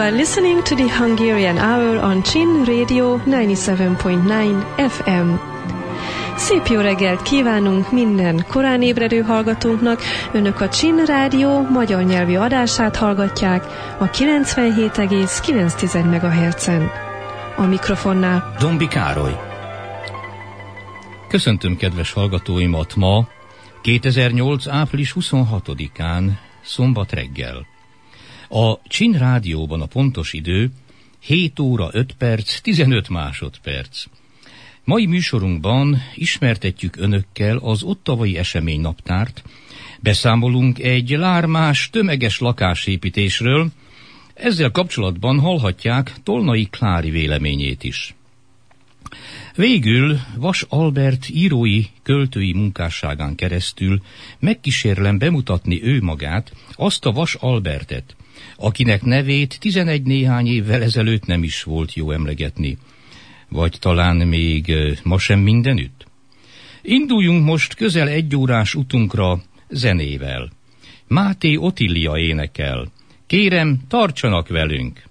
are listening to the Hungarian Hour on Chin Radio 97.9 FM. Szép jó reggelt kívánunk minden korán ébredő hallgatónknak. Önök a Chin Rádió magyar nyelvű adását hallgatják a 97,9 MHz-en. A mikrofonnál Dombi Károly. Köszöntöm kedves hallgatóimat ma, 2008. április 26-án, szombat reggel. A Chin Rádióban a pontos idő 7 óra 5 perc, 15 másodperc. Mai műsorunkban ismertetjük önökkel az ottavai eseménynaptárt, beszámolunk egy lármás, tömeges lakásépítésről, ezzel kapcsolatban hallhatják Tolnai Klári véleményét is. Végül Vas Albert írói, költői munkásságán keresztül megkísérlem bemutatni ő magát, azt a Vas Albertet, akinek nevét 11 néhány évvel ezelőtt nem is volt jó emlegetni. Vagy talán még ma sem mindenütt? Induljunk most közel 1 órás utunkra zenével. Máté Otília énekel. Kérem, tartsanak velünk!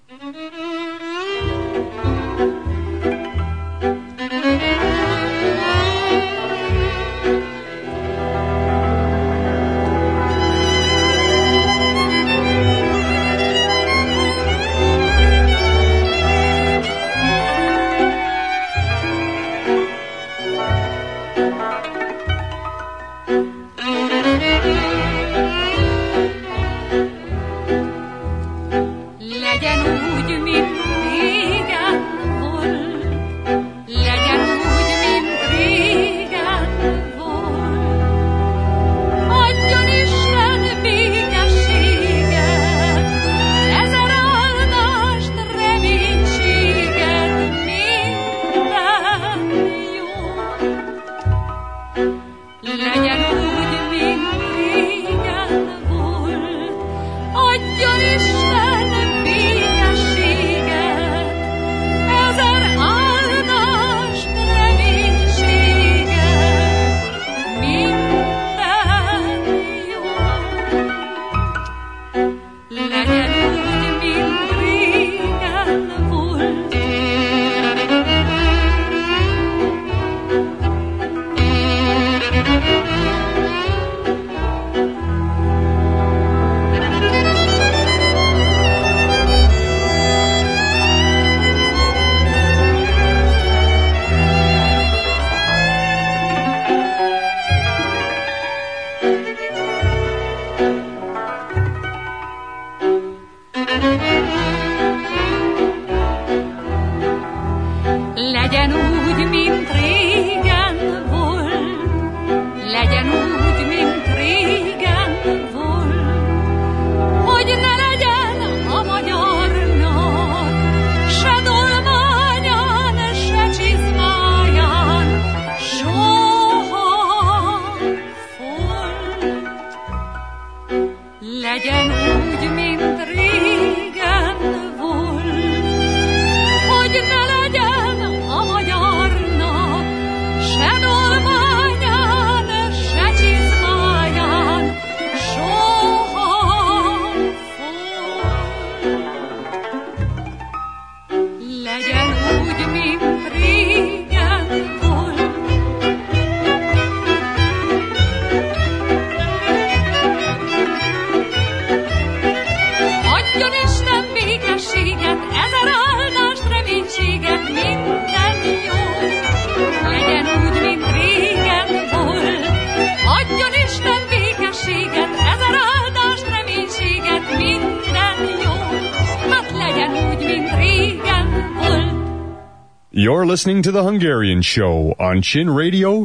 You're listening to The Hungarian Show on Chin Radio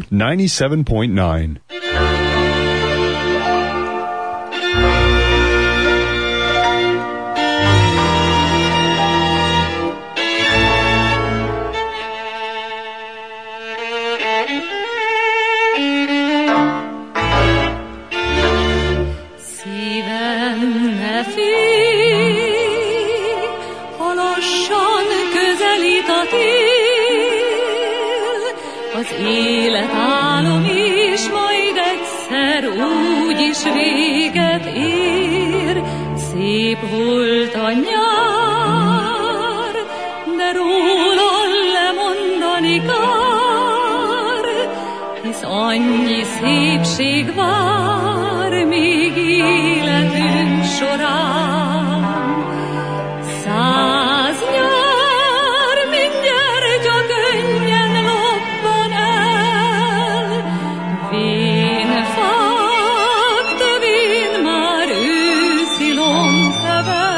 97.9. Az élet álom is majd egyszer úgy is véget ér. Szép volt a nyár, de róla lemondani kár, hisz annyi szépség vár még életünk során. 100 nyár mindjárt csak könnyen loppan el, vén fák tövén már őszi lombhever.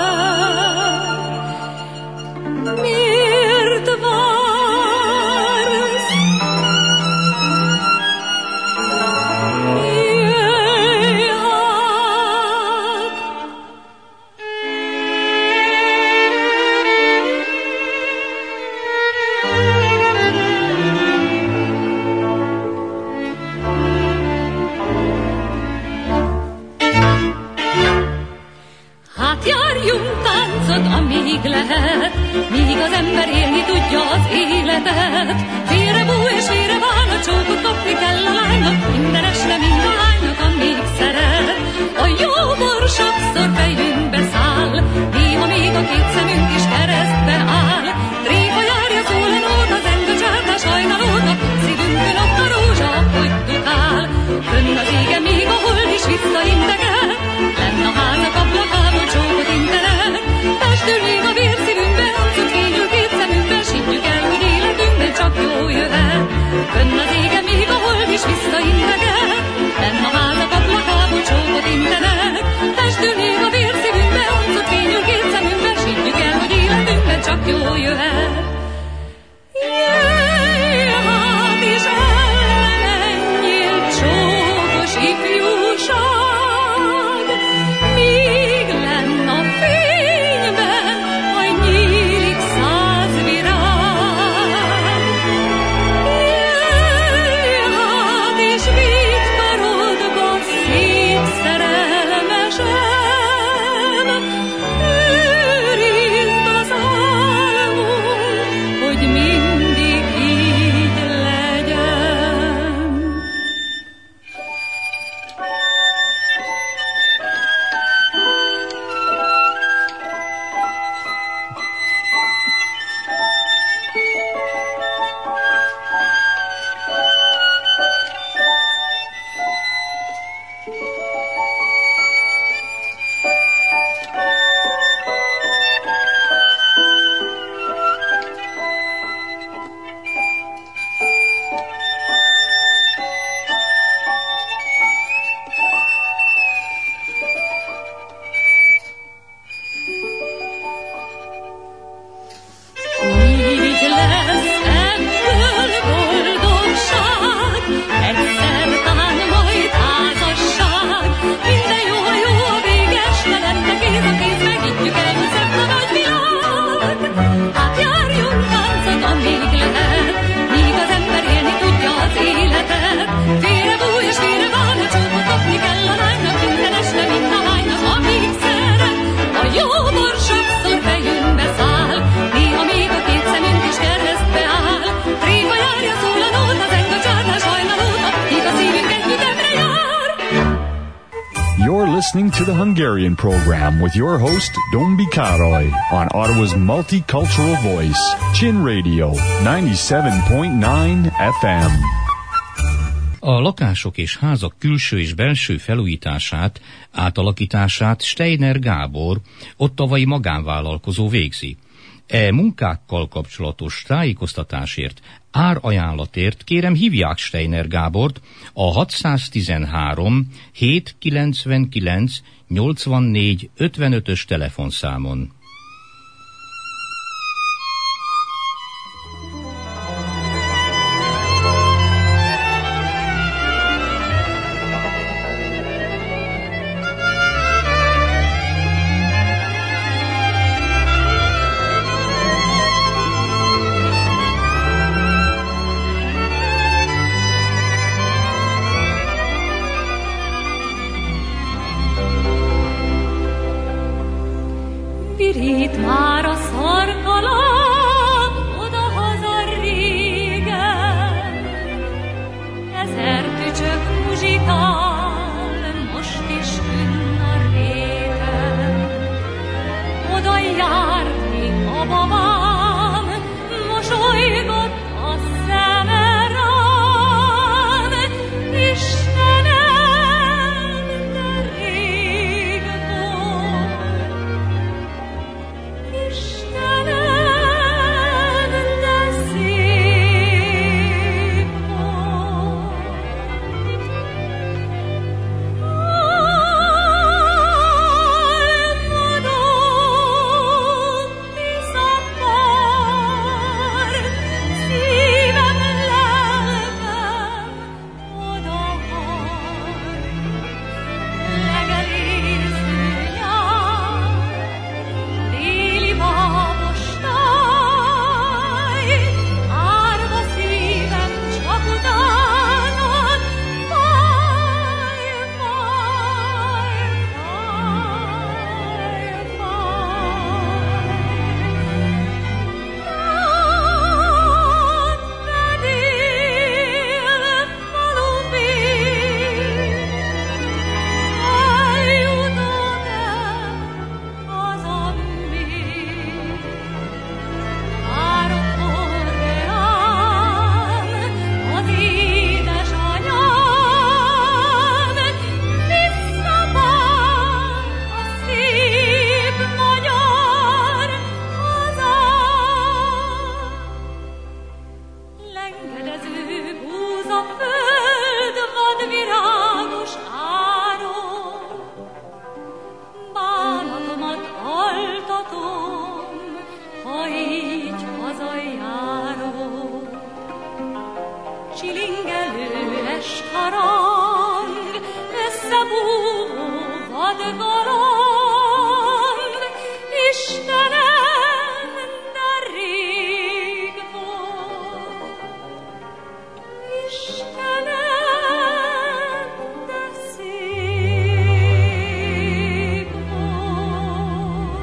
Miért vársz? Jöjj hát! Hát járjunk táncot, amíg lehet, míg az ember élni tudja az életet. Félre bú és félre vál, a csókot kapni kell a lánynak, minden este mindahánynak, amíg szeret. A jó bor sokszor fejünkbe száll, néha még a két szemünk is keresztbe áll. Tréfa járja szól a nóta, zeng a csárda, sajnalóta, szívünkön ott a rózsa, hogy dukál. Fönn az égen még a hold is visszainteget, lenn a házak ablakából csókot intelet. Testől még a vér szívünkbe, arcot fényül két szemünkben, sítjük el, hogy életünkben csak jó jöhet. Fönn az égen még a hold is visszainteget, lenn a házak ablakából csókot intelet. Testől még a vér szívünkbe, arcot fényül két szemünkben, sítjük el, hogy életünkben csak jó jöhet. Jöjj hát, és elmenjél, csókos ifjúság, míg lenn a fényben, majd nyílik 100 virág. Jöjj hát, és vidd karodba szép szerelmesem, őrizd az álmunk, hogy mindig így legyen. Így lesz ebből boldogság, egyszer talán majd házasság. Minden jó, ha jó a véges, ne lenne kéz a kézbe, higgyük el, hogy szebb a nagy világ. Hát járjunk táncot, amíg lehet, míg az ember élni tudja az életet. Félre bú és félre vár, a csókot kapni kell a lánynak, minden este mindahánynak, amíg szeret. A jó bor sokszor fejünkbe száll, néha még a két szemünk is keresztbe áll. Tréfa járja szól a nóta, zeng a csárda, sajnalóta, míg a szívünk egy ütemre jár. You're listening to the Hungarian program with your host, Dombi Károly, on Ottawa's multicultural voice, Chin Radio, 97.9 FM. A lakások és házak külső és belső felújítását, átalakítását Steiner Gábor, ottavai magánvállalkozó végzi. E munkákkal kapcsolatos tájékoztatásért, árajánlatért kérem hívják Steiner Gábort a 613 799 84 55-ös telefonszámon. hazajáró. Csilingelőes harang, összebúvó vadgalang, Istenem, de rég volt, Istenem, de szép volt.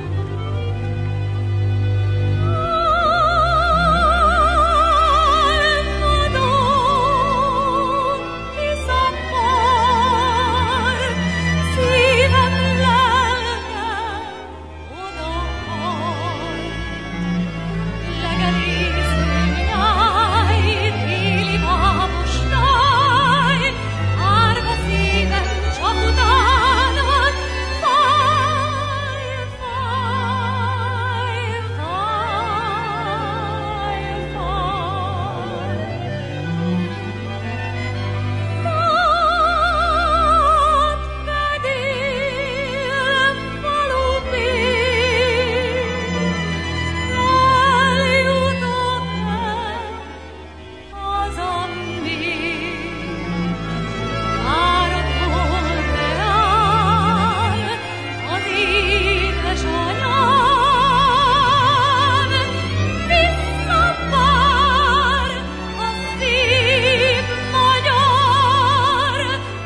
Álmodom, kiszakar, szívem, lelkem odahajt. Legelésző nyáj, téli bábos táj, árva szívem csak utánad, fáj, fáj, fáj, fáj. Mát fedél falubén, eljutok-e hazam még? Várat hol reál az édes anyám, visszavár a szép magyar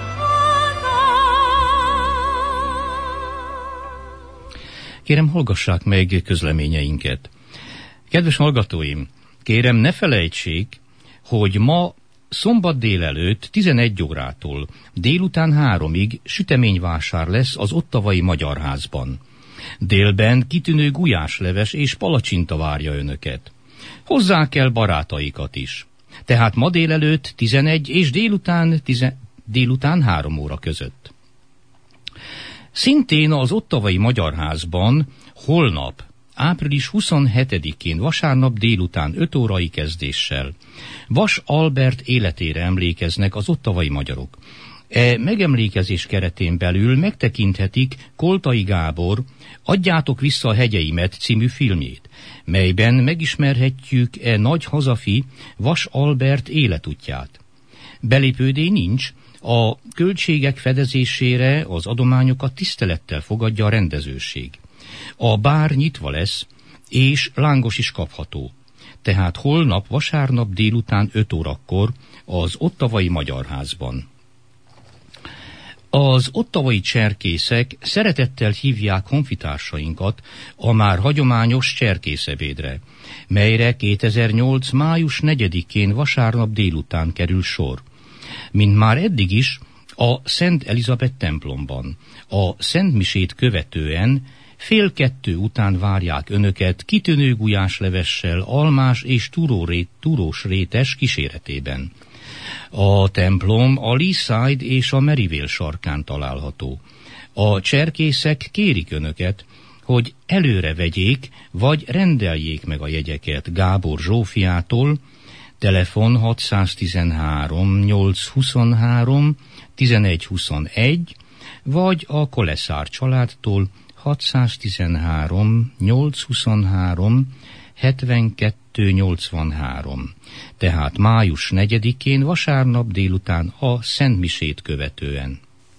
hazám. Kérem, hallgassák meg közleményeinket. Kedves hallgatóim, kérem, ne felejtsék, hogy ma szombat délelőtt 11 órától délután 3-ig süteményvásár lesz az Ottavai Magyarházban. Délben kitűnő gulyásleves és palacsinta várja önöket. Hozzák el barátaikat is. Tehát ma délelőtt 11 és délután 3 óra között. Szintén az Ottavai Magyarházban holnap, április 27-én vasárnap délután 5 órai kezdéssel Vas Albert életére emlékeznek az ottavai magyarok. E megemlékezés keretén belül megtekinthetik Koltai Gábor Adjátok vissza a hegyeimet című filmjét, melyben megismerhetjük e nagy hazafi Vas Albert életútját. Belépődíj nincs, a költségek fedezésére az adományokat tisztelettel fogadja a rendezőség. A bár nyitva lesz, és lángos is kapható. Tehát holnap vasárnap délután 5 órakor az Ottavai Magyarházban. Az ottavai cserkészek szeretettel hívják honfitársainkat a már hagyományos cserkészebédre, melyre 2008. május 4-én vasárnap délután kerül sor. Mint már eddig is, a Szent Elizabeth templomban, a szentmisét követően 1:30 után várják önöket kitűnő gulyáslevessel, almás és túrós rétes kíséretében. A templom a Leaside és a Maryvale sarkán található. A cserkészek kérik önöket, hogy előre vegyék, vagy rendeljék meg a jegyeket Gábor Zsófiától, telefon 613 823 1121, vagy a Koleszár családtól 613 823 7283. Tehát május 4-én vasárnap délután a Szentmisét követően.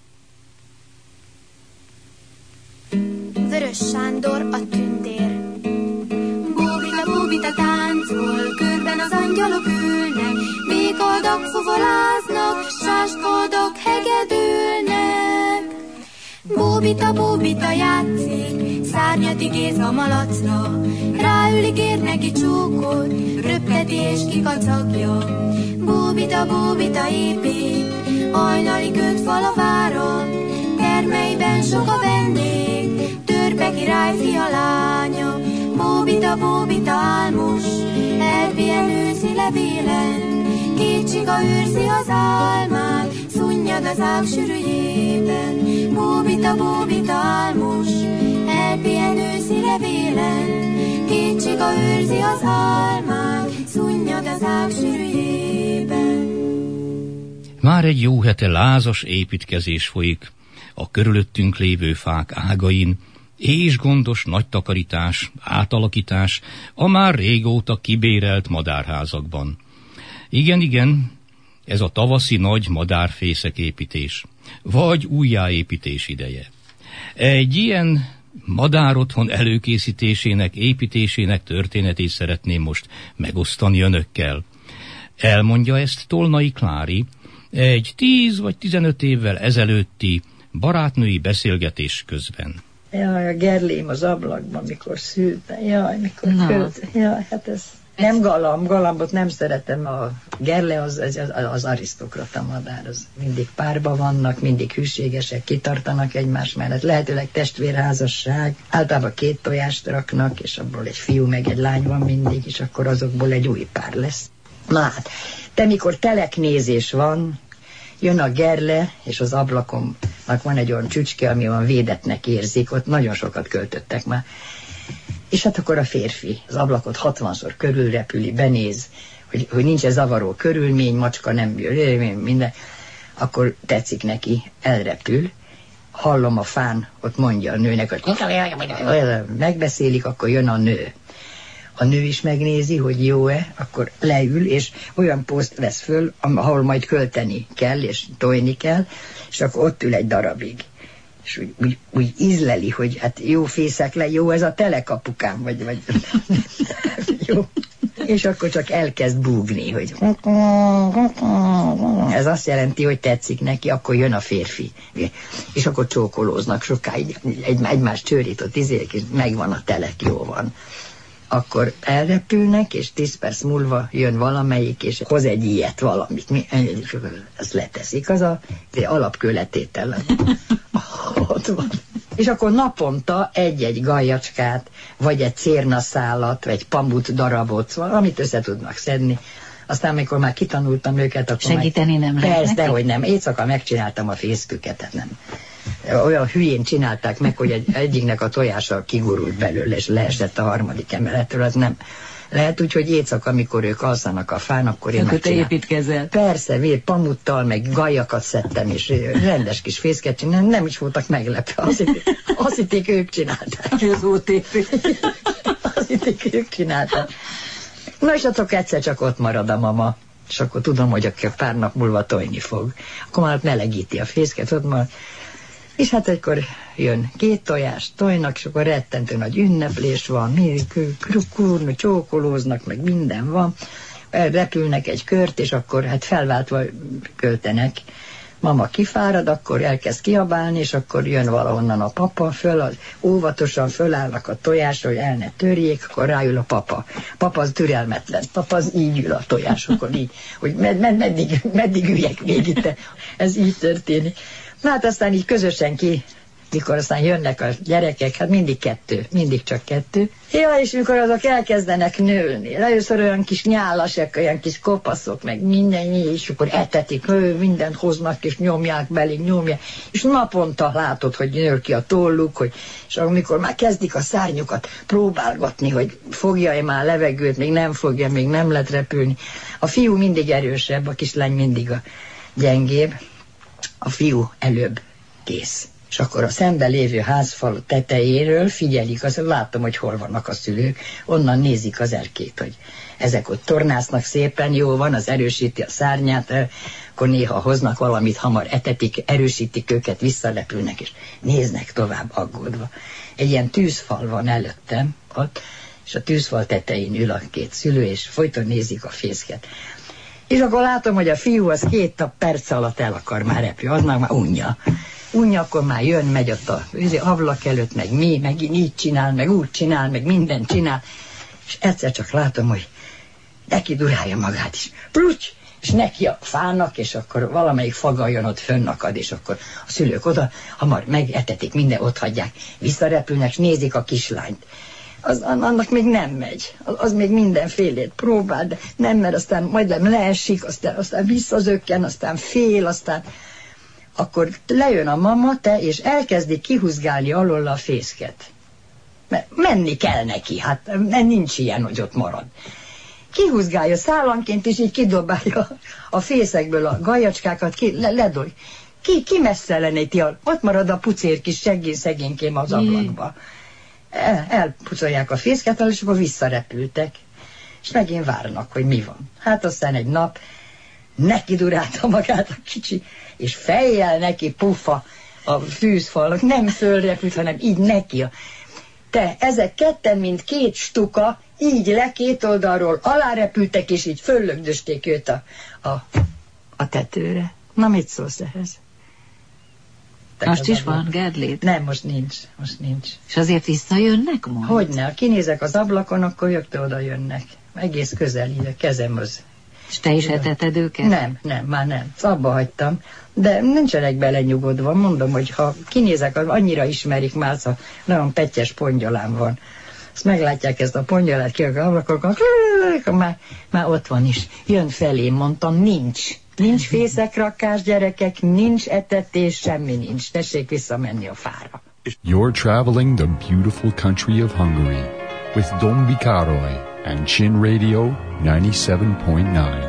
Vörös Sándor a tündér. Bóbita, bóbita táncol, körben az angyalok ülnek, békoldok fuvoláznak, sáskoldok hegedülnek. Bóbita, bóbita játszik, szárnyat igéz a malacra, ráülik, ér neki csókot, röpketi és kikacagja. Bóbita, bóbita épít, hajnali kötfal a váron, termeiben sok a vendég, törpe király fia lánya. Bóbita, bóbita álmos, elpihen őszi levélen, kétcsiga őrzi az álmát, szunnyad az ág sűrűjében. Bóbita, bóbita álmos, elpihen őszi levélen, kétcsiga őrzi az álmát, szunnyad az ág sűrűjében. Már egy jó hete lázas építkezés folyik a körülöttünk lévő fák ágain, és gondos nagy takarítás, átalakítás a már régóta kibérelt madárházakban. Igen, ez a tavaszi nagy madárfészek építés, vagy újjáépítés ideje. Egy ilyen madárotthon előkészítésének, építésének történetét szeretném most megosztani önökkel. Elmondja ezt Tolnai Klári egy 10 vagy 15 évvel ezelőtti barátnői beszélgetés közben. Jaj, a gerlém az ablakban, mikor szült. Jaj, mikor költ. Jaj, hát ez nem galambot nem szeretem. A gerle az arisztokrata madár. Az mindig párba vannak, mindig hűségesek, kitartanak egymás mellett. Lehetőleg testvérházasság. Általában 2 tojást raknak, és abból egy fiú meg egy lány van mindig, és akkor azokból egy új pár lesz. Na hát, de mikor teleknézés van, jön a gerle, és az ablakomnak van egy olyan csücske, ami olyan védetnek érzik, ott nagyon sokat költöttek már. És hát akkor a férfi az ablakot 60-szor körülrepüli, benéz, hogy nincs ez zavaró körülmény, macska nem jön, minden. Akkor tetszik neki, elrepül, hallom a fán, ott mondja a nőnek, hogy megbeszélik, akkor jön a nő. A nő is megnézi, hogy jó-e, akkor leül, és olyan poszt vesz föl, ahol majd költeni kell, és tojni kell, és akkor ott ül egy darabig. És úgy ízleli, hogy hát jó fészek le, jó ez a telekapukám, vagy jó. És akkor csak elkezd búgni, hogy ez azt jelenti, hogy tetszik neki, akkor jön a férfi. És akkor csókolóznak sokáig, egymás csőrított izék, és megvan a telek, jó van. Akkor elrepülnek, és 10 perc múlva jön valamelyik, és hoz egy ilyet valamit. Ezt leteszik, az alapkőletétel. Ott van. És akkor naponta egy-egy gajacskát, vagy egy cérnaszálat, vagy egy pamut darabot, amit össze tudnak szedni. Aztán, amikor már kitanultam őket, akkor segíteni nem lehet. Persze, dehogy nem. Éjszaka megcsináltam a fészküket, tehát nem. Olyan hülyén csinálták meg, hogy egyiknek a tojása kigurult belőle, és leesett a 3. emeletről, az nem. Lehet úgy, hogy éjszaka, amikor ők alszanak a fán, akkor én megcsináltam. Építkezel. Persze, pamuttal, meg gajakat szedtem, és rendes kis fészket csináltam, nem is voltak meglepve. Azt hitték, ők csinálták. Az OTP. Azt hitték, ők csinálták. Na és akkor egyszer csak ott marad a mama, és akkor tudom, hogy akkor pár nap múlva tojni fog. Akkor már melegíti a fészket, ott marad. És hát akkor jön 2 tojást, tojnak, és akkor rettentő nagy ünneplés van, kurnu, csókolóznak, meg minden van. Repülnek egy kört, és akkor hát felváltva költenek. Mama kifárad, akkor elkezd kiabálni, és akkor jön valahonnan a papa, óvatosan fölállnak a tojásra, hogy el ne törjék, akkor ráül a papa. Papa az türelmetlen, papa az így ül a tojásokon, így, hogy meddig üljek végig, ez így történik. Na hát aztán így közösen mikor aztán jönnek a gyerekek, hát mindig csak 2. Ja, és mikor azok elkezdenek nőni, először olyan kis nyálasek, olyan kis kopaszok, meg minden, és akkor etetik, mindent hoznak, és nyomják belé, és naponta látod, hogy nő ki a tolluk, és amikor már kezdik a szárnyukat próbálgatni, hogy fogja-e már levegőt, még nem fogja, még nem lehet repülni. A fiú mindig erősebb, a kislány mindig a gyengébb. A fiú előbb kész. És akkor a szembe lévő házfal tetejéről figyelik, látom, hogy hol vannak a szülők, onnan nézik az erkét, hogy ezek ott tornásznak szépen, jó van, az erősíti a szárnyát, akkor néha hoznak valamit, hamar etetik, erősítik őket, visszarepülnek, és néznek tovább aggódva. Egy ilyen tűzfal van előttem ott, és a tűzfal tetején ül a 2 szülő, és folyton nézik a fészket. És akkor látom, hogy a fiú az 2 perc alatt el akar már repülni, az már unja. Unja, akkor már jön, megy ott a ablak előtt, meg így csinál, meg úgy csinál, meg mindent csinál. És egyszer csak látom, hogy neki durálja magát is. Plucs! És neki a fának, és akkor valamelyik faga jön, ott fönnakad, és akkor a szülők oda, hamar megetetik, minden ott hagyják, visszarepülnek, és nézik a kislányt. Annak még nem megy. Az még mindenfélét próbál, de nem, mert aztán majdnem leesik, aztán visszazökken, aztán fél, aztán... Akkor lejön a mama, és elkezdi kihúzgálni alól a fészket. Mert menni kell neki, hát nincs ilyen, hogy ott marad. Kihúzgálja szállanként, és így kidobálja a fészekből a gajacskákat, ledobj. Ki messzeleneti? Ott marad a pucér kis szegénykém az ablakba. Elpucolják a fészket, és akkor visszarepültek. És megint várnak, hogy mi van. Hát aztán egy nap neki durálta magát a kicsi, és fejjel neki puffa a fűzfalnak, nem fölrepült, hanem így neki. Ezek ketten, mint két stuka, így le két oldalról alárepültek, és így föllögdösték őt a tetőre. Na, mit szólsz ehhez? Most is van Gerlét? Nem, most nincs. És azért visszajönnek most? Hogyne, ha kinézek az ablakon, akkor jöttől oda jönnek. Egész közel, így a kezemhoz. És te is eteted őket? Nem, már nem. Abba hagytam. De nincsenek belenyugodva. Mondom, hogy ha kinézek, annyira ismerik már, nagyon pettyes pongyolám van. Azt meglátják ezt a pongyolát ki az ablakon, már ott van is. Jön felém, mondtam, nincs fészekrakás, gyerekek, nincs etetés, semmi nincs. Tessék visszamenni a fára. You're traveling the beautiful country of Hungary with Dombi Károly and Chin Radio 97.9.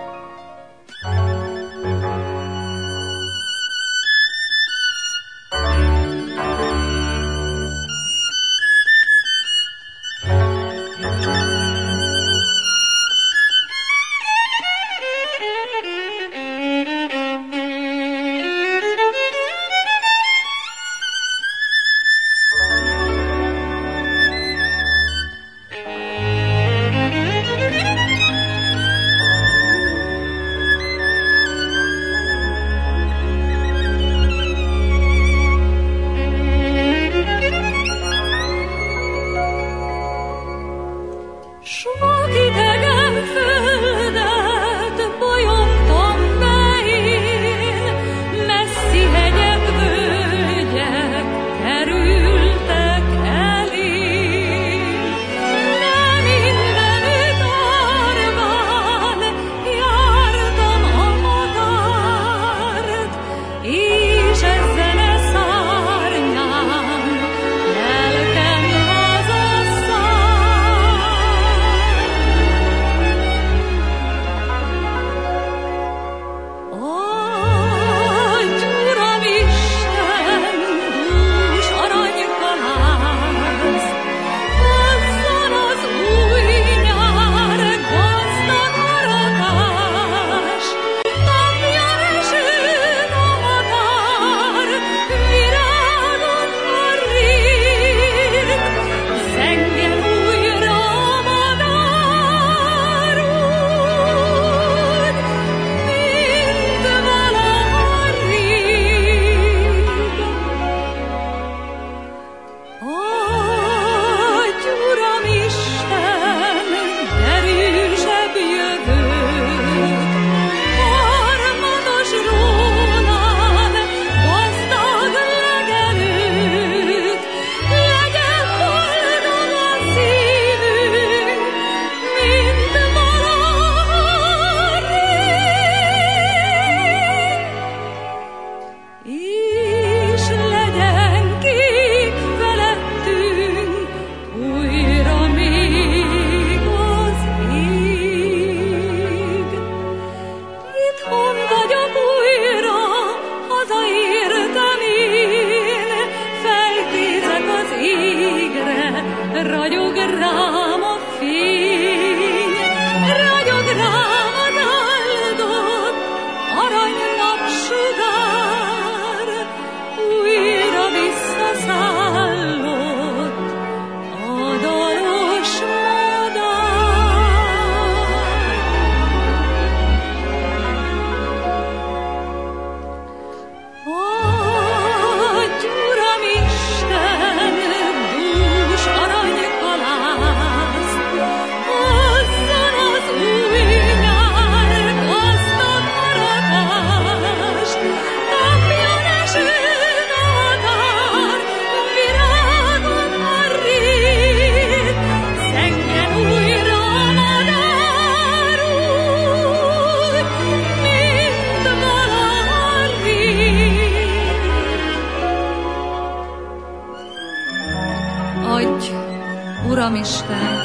Uramisten,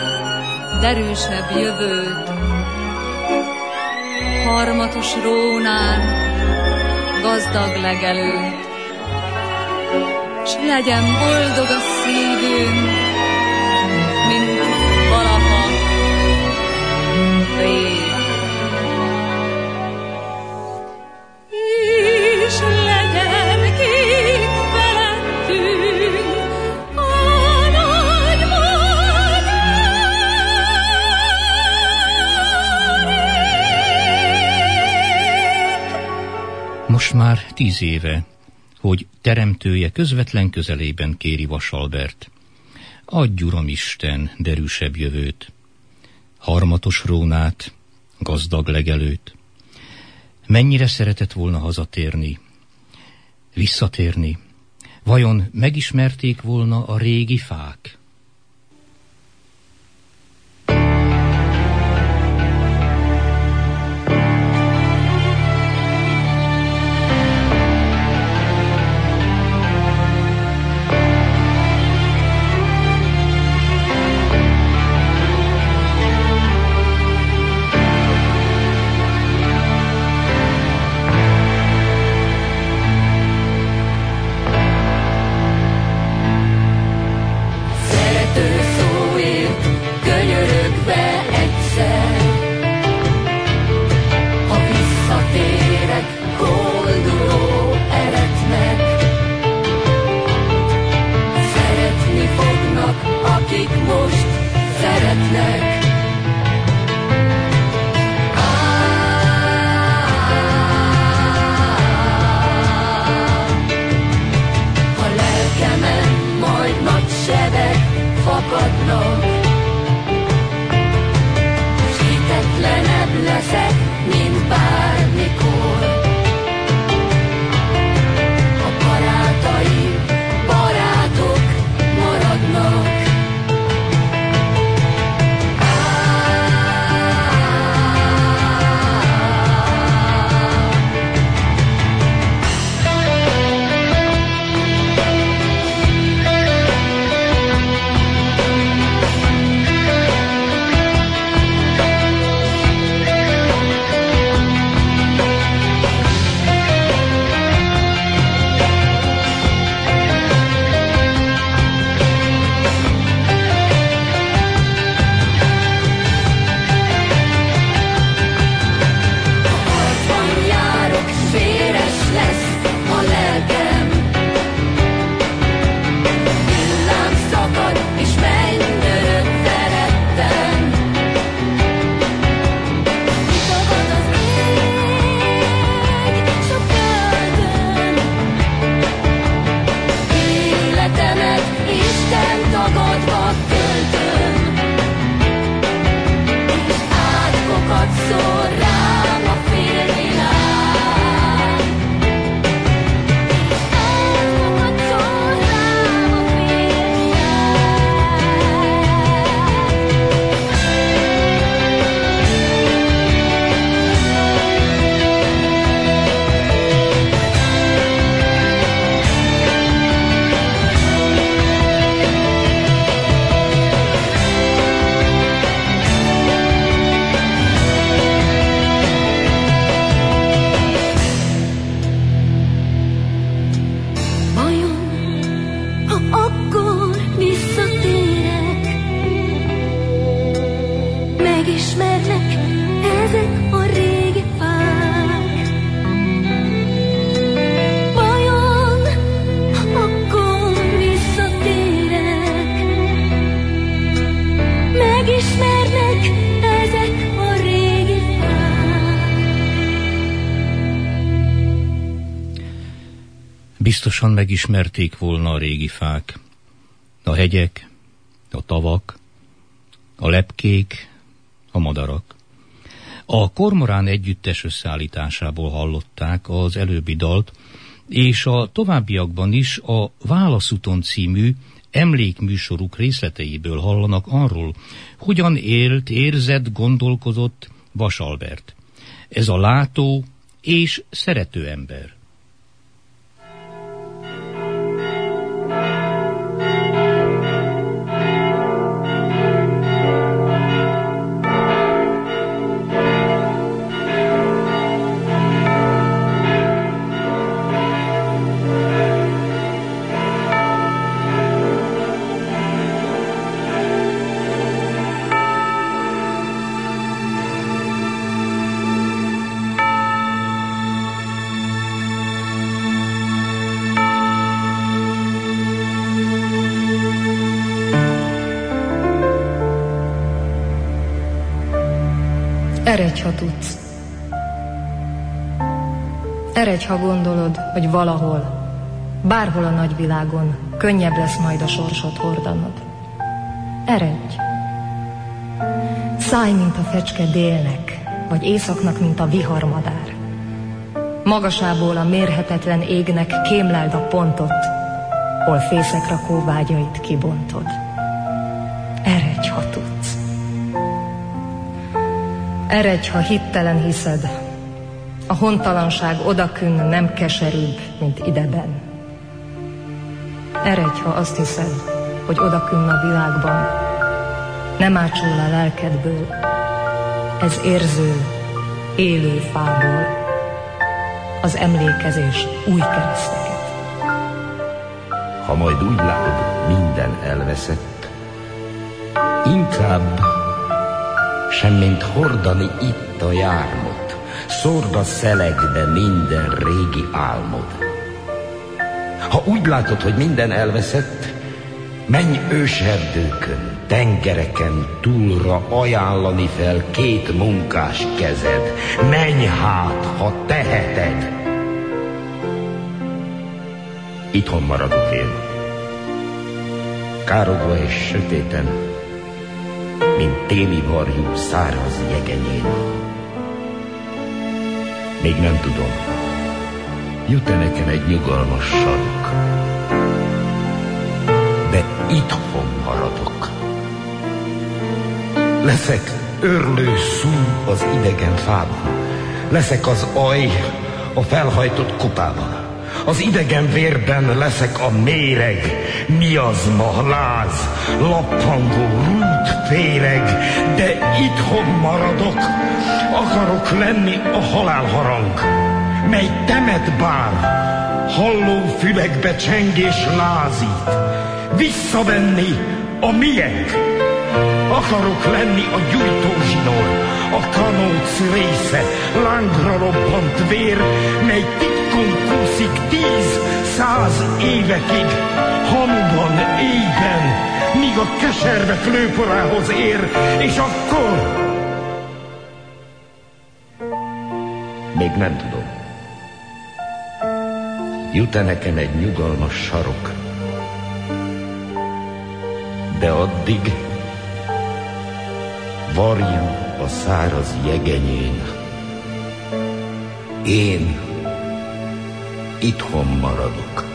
derűsebb jövőt, harmatos rónán, gazdag legelőt, s legyen boldog a szívünk, mint valaha rég. És legyen kék felettünk a nagy madár. Most már 10 éve, hogy teremtője közvetlen közelében kéri Vasalbert. Adj, Uramisten, derűsebb jövőt, harmatos rónát, gazdag legelőt. Mennyire szeretett volna hazatérni, visszatérni? Vajon megismerték volna a régi fák? Biztosan megismerték volna a régi fák, a hegyek, a tavak, a lepkék, a madarak. A Kormorán együttes összeállításából hallották az előbbi dalt, és a továbbiakban is a Válaszúton című emlékműsoruk részleteiből hallanak arról, hogyan élt, érzett, gondolkozott Vasalbert. Ez a látó és szerető ember. Eredj, ha tudsz. Eredj, ha gondolod, hogy valahol, bárhol a nagyvilágon könnyebb lesz majd a sorsot hordanod. Eredj! Szállj, mint a fecske délnek, vagy északnak, mint a viharmadár. Magasából a mérhetetlen égnek kémleld a pontot, hol fészekrakó vágyait kibontod. Eredj, ha tudsz. Eredj, ha hittelen hiszed, a hontalanság odakünn nem keserűbb, mint ideben. Eredj, ha azt hiszed, hogy odakünn a világban nem ácsul a lelkedből, ez érző, élő fából az emlékezés új kereszteket. Ha majd úgy látod, minden elveszett, inkább semmint hordani itt a jármot, szórd a szelegbe minden régi álmod. Ha úgy látod, hogy minden elveszett, menj őserdőkön, tengereken túlra ajánlani fel két munkás kezed. Menj hát, ha teheted. Itthon maradok én, károgva és sötéten, mint téli varjú száraz jegenyén. Még nem tudom, jut-e nekem egy nyugalmas sarok, de itthon maradok. Leszek örlő szú az idegen fában, leszek az aj a felhajtott kupában, az idegen vérben leszek a méreg, miazma, láz, lappangó, rút, féreg, de itthon maradok, akarok lenni a halálharang, mely temet bár, halló fülekbe csengés lázít, visszavenni a miénk. Akarok lenni a gyújtózsinór, a kanóc része, lángra robbant vér, mely titkon kúszik 10-100 évekig, hamuban, éjben, míg a keserve flőporához ér, és akkor... Még nem tudom. Jut-e nekem egy nyugalmas sarok, de addig varjú a száraz jegenyén. Én itthon maradok.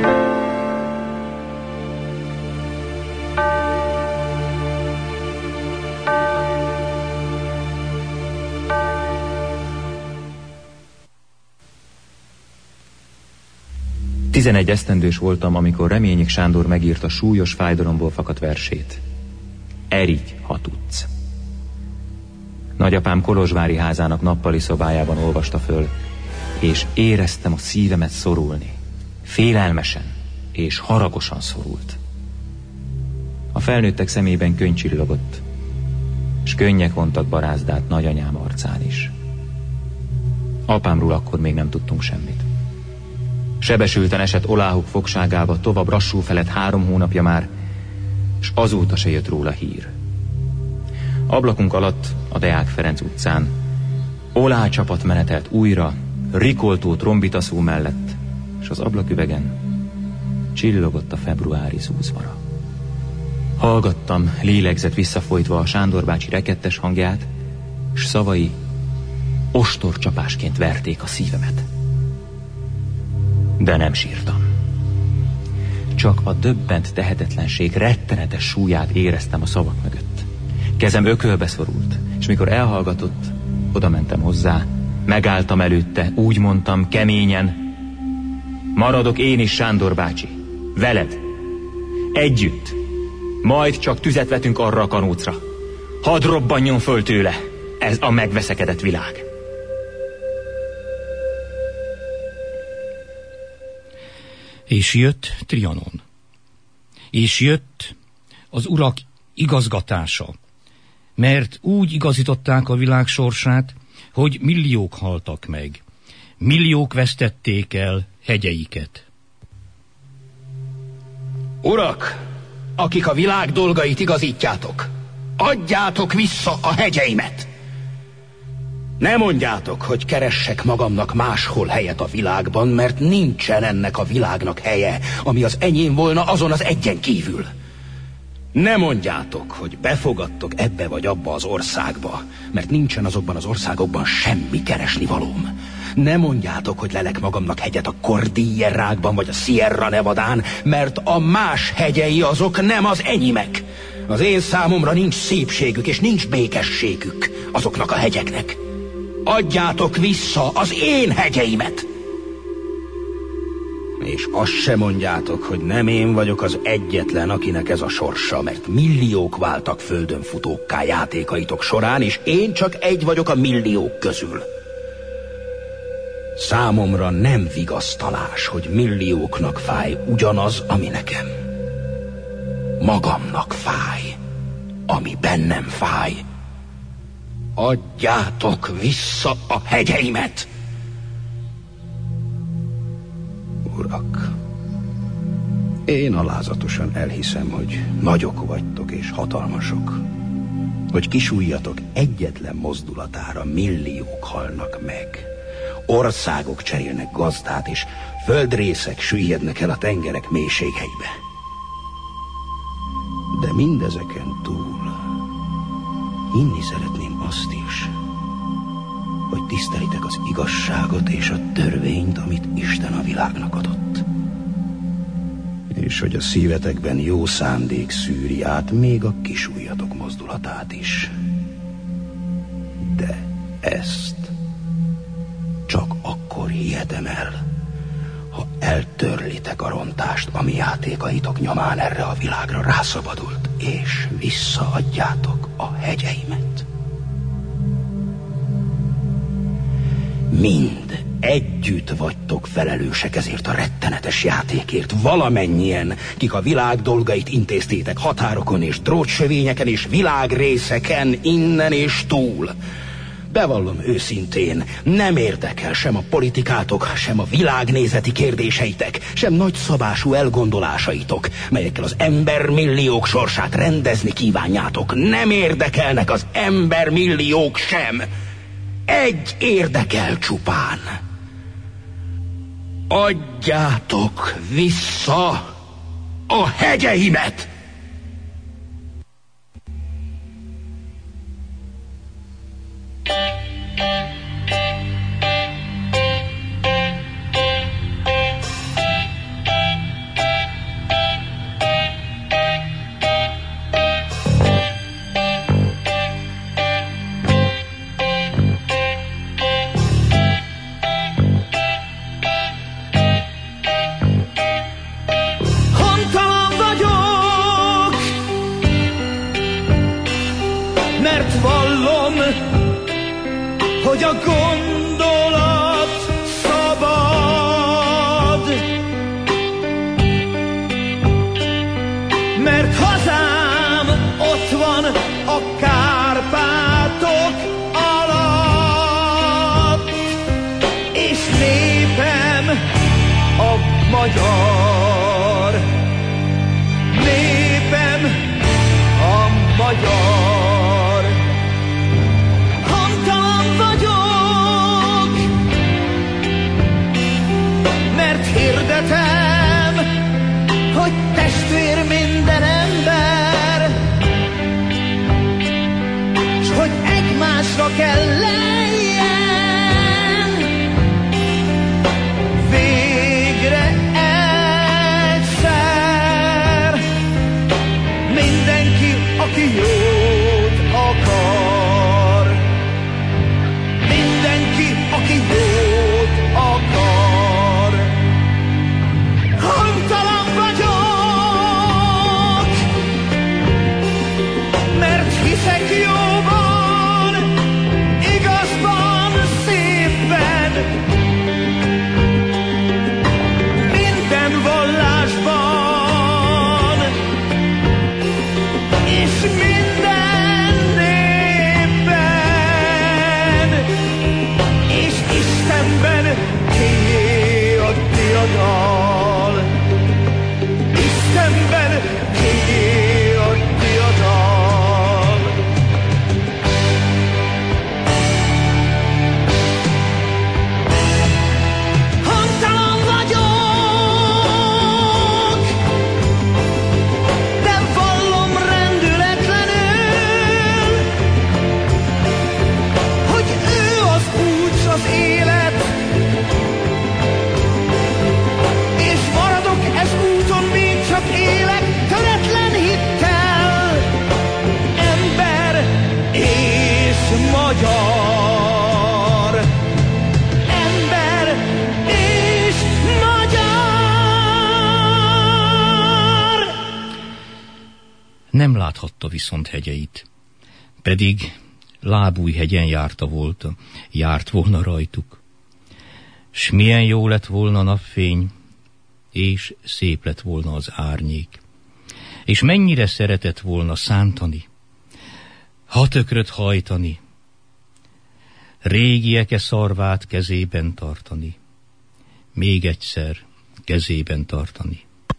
Tizenegy esztendős voltam, amikor Reményik Sándor megírta súlyos fájdalomból fakadt versét. Eredj, ha tudsz. Nagyapám kolozsvári házának nappali szobájában olvasta föl, és éreztem a szívemet szorulni. Félelmesen és haragosan szorult. A felnőttek szemében könny csillogott, és könnyek vontak barázdát nagyanyám arcán is. Apámról akkor még nem tudtunk semmit. Sebesülten esett oláhuk fogságába, tovább rassul felett 3 hónapja már, és azóta se jött róla hír. Ablakunk alatt, a Deák Ferenc utcán olácsapat menetelt újra, rikoltó trombitaszó mellett, és az ablaküvegen csillogott a februári zúzmara. Hallgattam, lélegzett visszafolytva a Sándor bácsi rekettes hangját, s szavai ostorcsapásként verték a szívemet. De nem sírtam. Csak a döbbent tehetetlenség rettenetes súlyát éreztem a szavak mögött. Kezem ökölbe szorult, és mikor elhallgatott, oda mentem hozzá, megálltam előtte, úgy mondtam keményen: maradok én is, Sándor bácsi, veled, együtt, majd csak tüzet vetünk arra a kanócra. Hadd robbanjon föl tőle ez a megveszekedett világ. És jött Trianon. És jött az urak igazgatása, mert úgy igazították a világ sorsát, hogy milliók haltak meg, milliók vesztették el hegyeiket. Urak, akik a világ dolgait igazítjátok, adjátok vissza a hegyeimet! Ne mondjátok, hogy keressek magamnak máshol helyet a világban, mert nincsen ennek a világnak helye, ami az enyém volna azon az egyen kívül. Ne mondjátok, hogy befogadtok ebbe vagy abba az országba, mert nincsen azokban az országokban semmi keresnivalóm. Ne mondjátok, hogy lelek magamnak hegyet a Cordillerákban vagy a Sierra Nevadán, mert a más hegyei azok nem az enyémek. Az én számomra nincs szépségük és nincs békességük azoknak a hegyeknek. Adjátok vissza az én hegyeimet! És azt se mondjátok, hogy nem én vagyok az egyetlen, akinek ez a sorsa, mert milliók váltak földön futókká játékaitok során, és én csak egy vagyok a milliók közül. Számomra nem vigasztalás, hogy millióknak fáj ugyanaz, ami nekem. Magamnak fáj, ami bennem fáj. Adjátok vissza a hegyeimet! Urak, én alázatosan elhiszem, hogy nagyok vagytok és hatalmasok, hogy kisújjatok egyetlen mozdulatára milliók halnak meg, országok cserélnek gazdát, és földrészek süllyednek el a tengerek mélységeibe. De mindezeken túl hinni szeretném azt is, hogy tisztelitek az igazságot és a törvényt, amit Isten a világnak adott. És hogy a szívetekben jó szándék szűri át még a kisujjatok mozdulatát is. De ezt csak akkor hihetem el, ha eltörlitek a rontást, ami játékaitok nyomán erre a világra rászabadult, és visszaadjátok a hegyeimet. Mind együtt vagytok felelősek ezért a rettenetes játékért, valamennyien, kik a világ dolgait intéztétek határokon és drótsövényeken és világrészeken, innen és túl. Bevallom őszintén, nem érdekel sem a politikátok, sem a világnézeti kérdéseitek, sem nagyszabású elgondolásaitok, melyekkel az embermilliók sorsát rendezni kívánjátok. Nem érdekelnek az embermilliók sem. Egy érdekel csupán. Adjátok vissza a hegyeimet! Hogy a gondolat szabad, mert hazám ott van a Kárpátok alatt, és népem a magyar, népem a magyar. Hirdetem, hogy testvér minden ember, s hogy egymásra kell lejjen. Végre egyszer mindenki, aki jót akar, mindenki, aki jót akar. Hiszek jóban, igaz magyar. Ember és magyar. Nem láthatta viszont hegyeit, pedig Lábújhegyen járt volna rajtuk. S milyen jó lett volna napfény, és szép lett volna az árnyék. És mennyire szeretett volna szántani, hatökröt hajtani, régieke szarvát kezében tartani, még egyszer kezében tartani.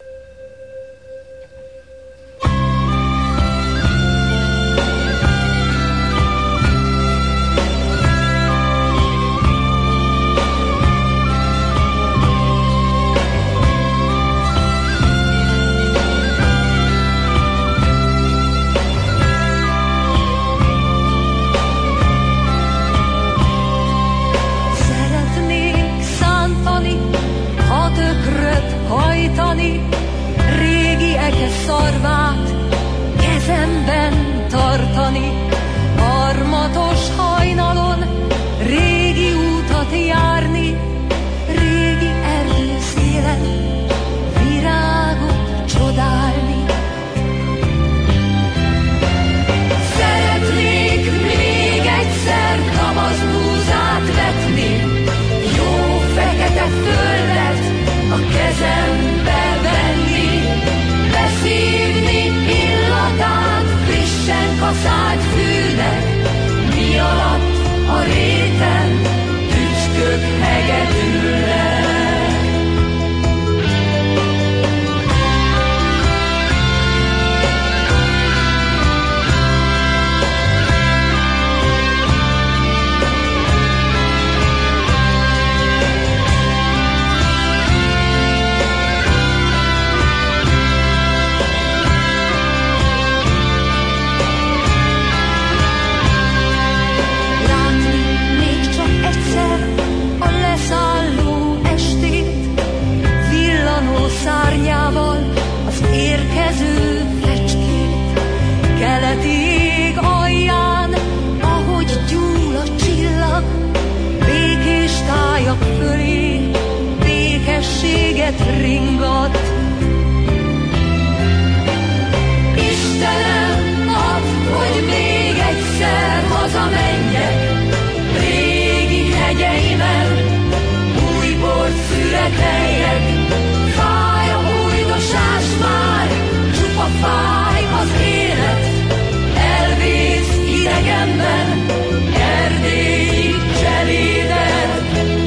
Szarvát kezemben tartani, harmatos hajnalon régi útat járni, régi erdőszélen virágot csodálni. Szeretnék még egyszer kamaszbúzát vetni, jó fekete földet a kezembe venni, beszívni illatát frissen kaszált fűnek, mi alatt a réten tücskök hegedülnek. Szárnyával az érkező fecskét, keleti ég alján, ahogy gyúl a csillag, békés tájak fölé békességet ringat. Istenem, add, hogy még egyszer hazamenjek, régi hegyeimen új bort születeljek. Már csupa fáj az élet, elvész idegenben erdélyi cselédet.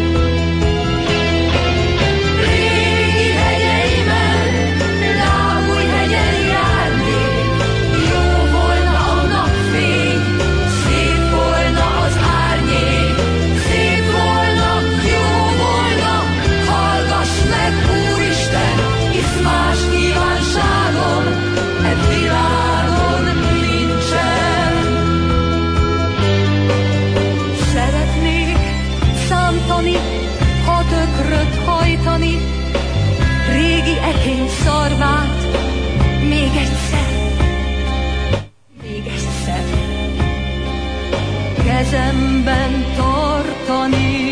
Régi hegyeimen, Lábújhegyen járnék, jó volna a napfény, szép volna az árnyék, szép volna, jó volna, hallgass meg, Úristen, hisz más kívánságom e világon nincsen. Szeretnék szántani, hatökröt hajtani, régi ekény szarvát még egyszer kezemben tartani.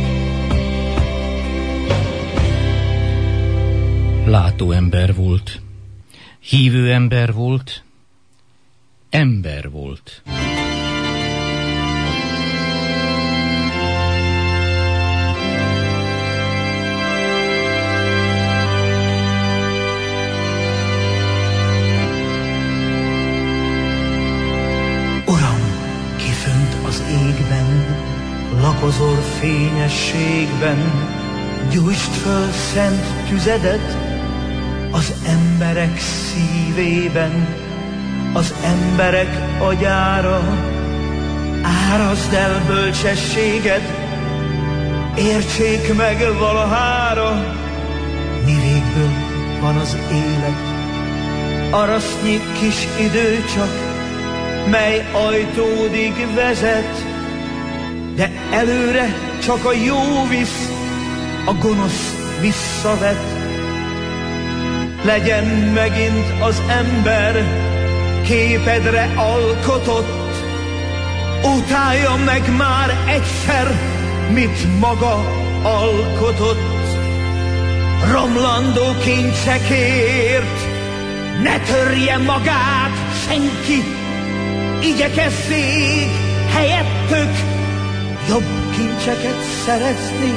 Látó ember volt, hívő ember volt, ember volt. Uram, kifönt az égben, lakozol fényességben, gyújtsd föl szent tüzedet az emberek szívében, az emberek agyára. Áraszd el bölcsességed, értsék meg valahára, mi végből van az élet. Arasznyi kis idő csak, mely ajtódig vezet, de előre csak a jó visz, a gonosz visszavet. Legyen megint az ember képedre alkotott, utálja meg már egyszer, mit maga alkotott. Romlandó kincsekért ne törje magát senki, igyekezzék helyettük jobb kincseket szerezni.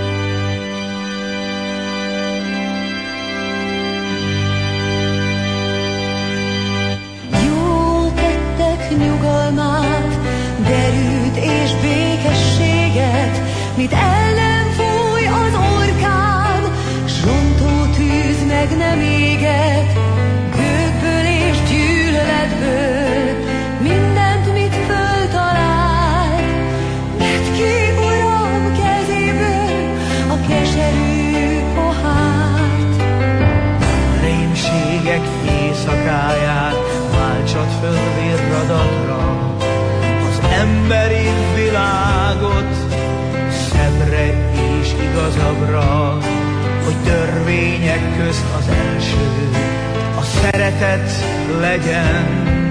Jól tettek nyugalmát, derűt és békességet, mit ellen fúj az orkán, s rontó tűz meg nem éget, gőgből és gyűlöletből, mindent, mit föltalált, vedd ki, Uram, kezéből a keserű pohárt. Rémségek éjszakáját váltsad föl virradatra, az emberi világot szebbre és igazabbra, hogy törvények közt az első a szeretet legyen.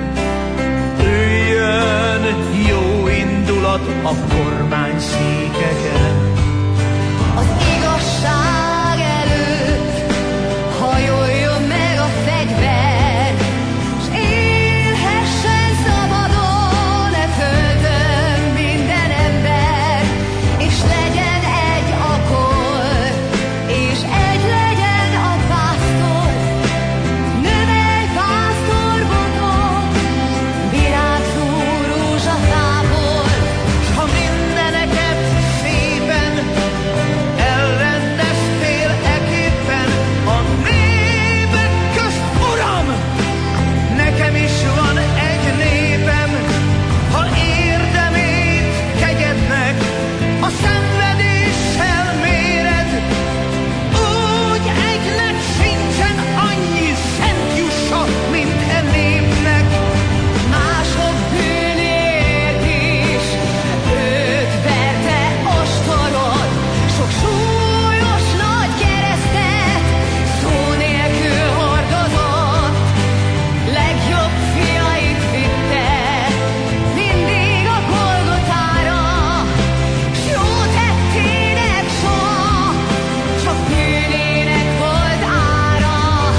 Üljön jó indulat a kormányszékeken. Az igazság előtt hajoljon meg a fegyver, s élhessen szabadon e földön minden ember, és legyen egy akkor, és egy legyen a pásztor, növelj pásztorbotot, virágzó rózsatából. S ha mindeneket szépen elrendeztél eképpen a népek közt, Uram, nekem is van egy népem, ha érdemét kegyednek a szenvedéssel méred, úgy egynek sincsen annyi szent jussa, mint e népnek. Mások bűnért is őt verte ostoron, sok súlyos nagy keresztet szó nélkül hordozott. Legjobb fiait vitte mindig a Golgotára, s jó tettének soha csak bűnének volt ára.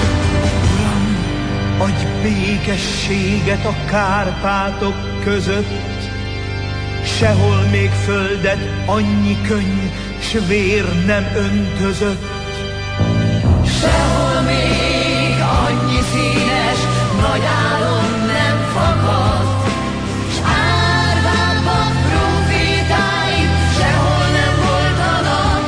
Adj békességet a Kárpátok között, sehol még földet annyi könny s vér nem öntözött. Sehol még annyi színes nagy álom nem fakadt, s árvábbak profétáid sehol nem voltanak.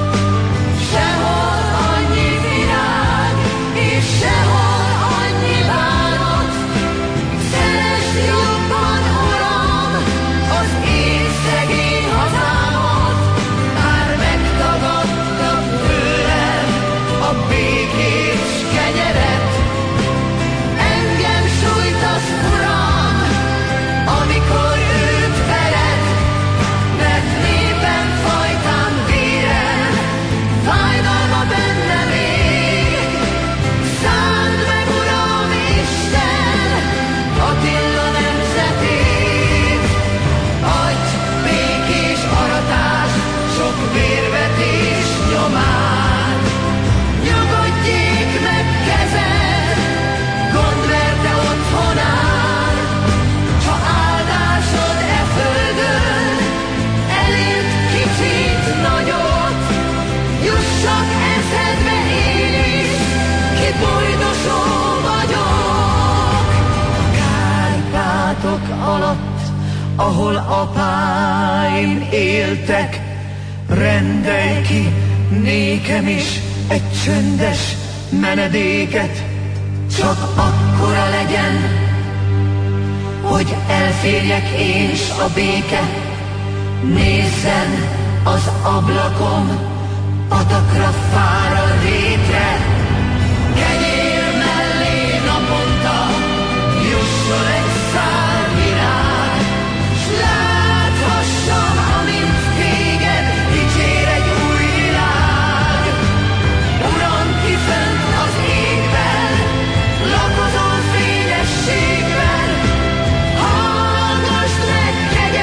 Sehol annyi virág, és sehol annyi bánat. Szeresd jobban, Uram, az én szegény hazámat, bár megtagadtak tőlem a békét s kenyeret. Engem sújtasz, Uram, amikor őt vered, mert népem fajtám véren, fájdalma benne még. Szánd meg, Uram Isten, Attila nemzetét, adj békés aratás sok vérvetés nyomán. Nyugodjék meg kezed, gondverte otthonán, s ha áldásod e földön elért kicsit nagyot, jussak eszedbe én is, ki boldosó vagyok. Kárpátok alatt, ahol apáim éltek, rendelj ki nékem is egy csöndes menedéket. Csak akkora legyen, hogy elférjek én s a béke, nézzen az ablakom patakra, fára, rétre. Kenyér mellé naponta jusson egy szál virág, s láthassam, amint téged dicsér egy új világ. Uram, ki fönt az égben, lakozol fényességben, hallgass meg kegyelmet,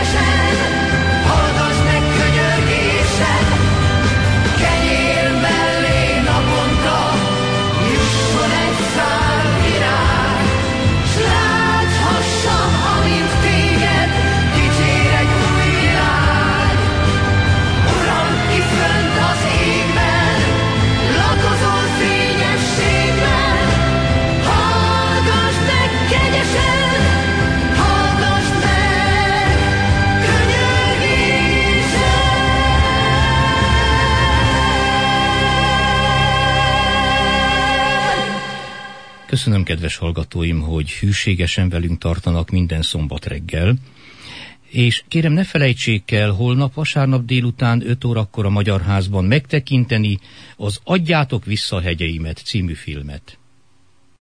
Köszönöm, kedves hallgatóim, hogy hűségesen velünk tartanak minden szombat reggel, és kérem, ne felejtsék el holnap vasárnap délután 5 órakor a Magyar Házban megtekinteni az Adjátok vissza hegyeimet című filmet.